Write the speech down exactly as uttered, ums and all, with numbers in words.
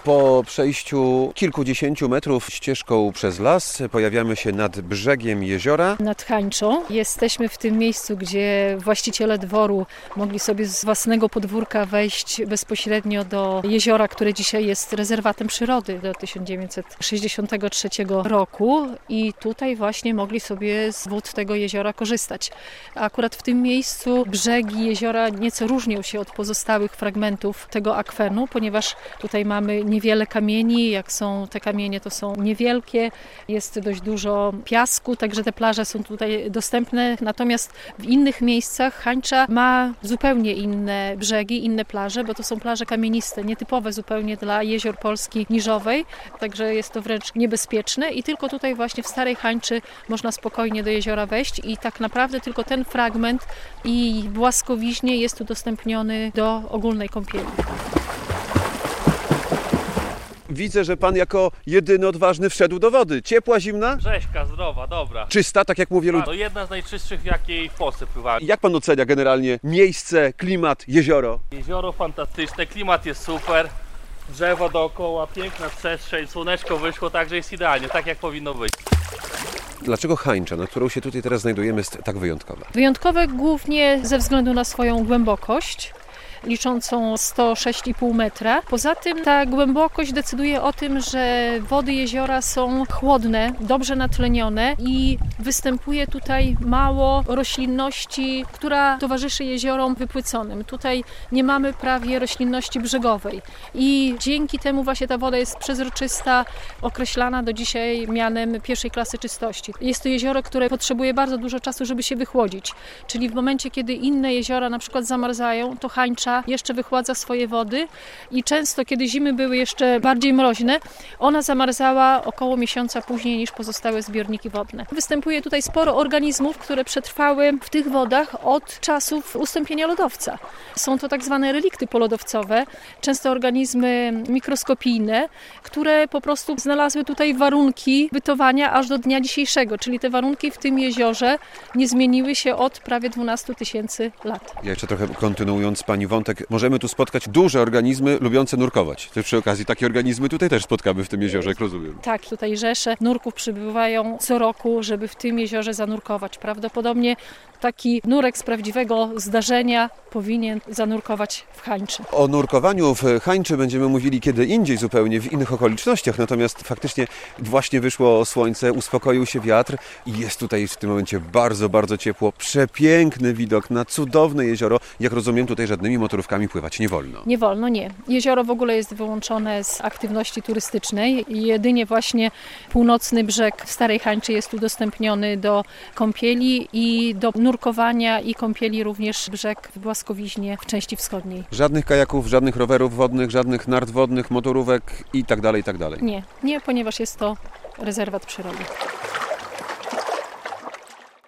Po przejściu kilkudziesięciu metrów ścieżką przez las pojawiamy się nad brzegiem jeziora. Nad Hańczą. Jesteśmy w tym miejscu, gdzie właściciele dworu mogli sobie z własnego podwórka wejść bezpośrednio do jeziora, które dzisiaj jest rezerwatem przyrody do tysiąc dziewięćset sześćdziesiątego trzeciego roku i tutaj właśnie mogli sobie z wód tego jeziora korzystać. Akurat w tym miejscu brzegi jeziora nieco różnią się od pozostałych fragmentów tego akwenu, ponieważ tutaj mamy niewiele kamieni, jak są te kamienie, to są niewielkie, jest dość dużo piasku, także te plaże są tutaj dostępne, natomiast w innych miejscach Hańcza ma zupełnie inne brzegi, inne plaże, bo to są plaże kamieniste, nietypowe zupełnie dla jezior Polski niżowej, także jest to wręcz niebezpieczne i tylko tutaj właśnie w Starej Hańczy można spokojnie do jeziora wejść i tak naprawdę tylko ten fragment i Błaskowiźnie jest udostępniony do ogólnej kąpieli. Widzę, że pan jako jedyny odważny wszedł do wody. Ciepła, zimna? Rzeźka, zdrowa, dobra. Czysta, tak jak mówię. To jedna z najczystszych, w jakiej w Polsce pływałem. Jak pan ocenia generalnie miejsce, klimat, jezioro? Jezioro fantastyczne, klimat jest super. Drzewa dookoła, piękna przestrzeń, słoneczko wyszło, także jest idealnie, tak jak powinno być. Dlaczego Hańcza, na którą się tutaj teraz znajdujemy, jest tak wyjątkowa? Wyjątkowe głównie ze względu na swoją głębokość, liczącą sto sześć i pół metra. Poza tym ta głębokość decyduje o tym, że wody jeziora są chłodne, dobrze natlenione i występuje tutaj mało roślinności, która towarzyszy jeziorom wypłyconym. Tutaj nie mamy prawie roślinności brzegowej i dzięki temu właśnie ta woda jest przezroczysta, określana do dzisiaj mianem pierwszej klasy czystości. Jest to jezioro, które potrzebuje bardzo dużo czasu, żeby się wychłodzić, czyli w momencie, kiedy inne jeziora na przykład zamarzają, to Hańcza jeszcze wychładza swoje wody i często, kiedy zimy były jeszcze bardziej mroźne, ona zamarzała około miesiąca później niż pozostałe zbiorniki wodne. Występuje tutaj sporo organizmów, które przetrwały w tych wodach od czasów ustąpienia lodowca. Są to tak zwane relikty polodowcowe, często organizmy mikroskopijne, które po prostu znalazły tutaj warunki bytowania aż do dnia dzisiejszego, czyli te warunki w tym jeziorze nie zmieniły się od prawie dwunastu tysięcy lat. Ja jeszcze trochę kontynuując pani wątek, możemy tu spotkać duże organizmy lubiące nurkować. Też przy okazji takie organizmy tutaj też spotkamy w tym jeziorze, jak rozumiem. Tak, tutaj rzesze nurków przybywają co roku, żeby w tym jeziorze zanurkować. Prawdopodobnie taki nurek z prawdziwego zdarzenia powinien zanurkować w Hańczy. O nurkowaniu w Hańczy będziemy mówili kiedy indziej zupełnie, w innych okolicznościach, natomiast faktycznie właśnie wyszło słońce, uspokoił się wiatr i jest tutaj w tym momencie bardzo, bardzo ciepło. Przepiękny widok na cudowne jezioro. Jak rozumiem, tutaj żadnymi motorówkami pływać nie wolno. Nie wolno, nie. Jezioro w ogóle jest wyłączone z aktywności turystycznej i jedynie właśnie północny brzeg w Starej Hańczy jest udostępniony do kąpieli i do nurkowania i kąpieli również brzeg w Błaskowiźnie w części wschodniej. Żadnych kajaków, żadnych rowerów wodnych, żadnych nart wodnych, motorówek i tak dalej, i tak dalej. Nie, nie, ponieważ jest to rezerwat przyrody.